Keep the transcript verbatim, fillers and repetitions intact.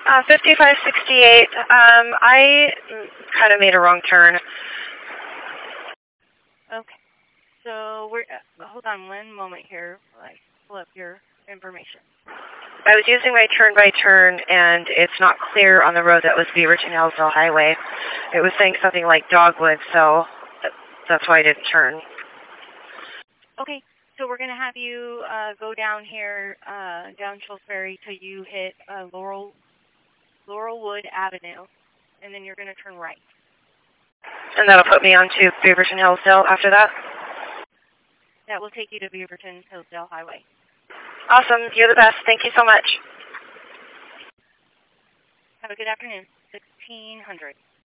Uh, fifty-five sixty-eight. Um, I kind of made a wrong turn. Okay. So we're uh, hold on one moment here. I pull up your information. I was using my turn-by-turn, and it's not clear on the road that was Beaverton Hillsdale Highway. It was saying something like Dogwood, so that's why I didn't turn. Okay, so we're going to have you uh, go down here, uh, down Shrewsbury till you hit uh, Laurel, Laurelwood Avenue, and then you're going to turn right. And that'll put me onto Beaverton Hillsdale after that? That will take you to Beaverton Hillsdale Highway. Awesome. You're the best. Thank you so much. Have a good afternoon. sixteen hundred.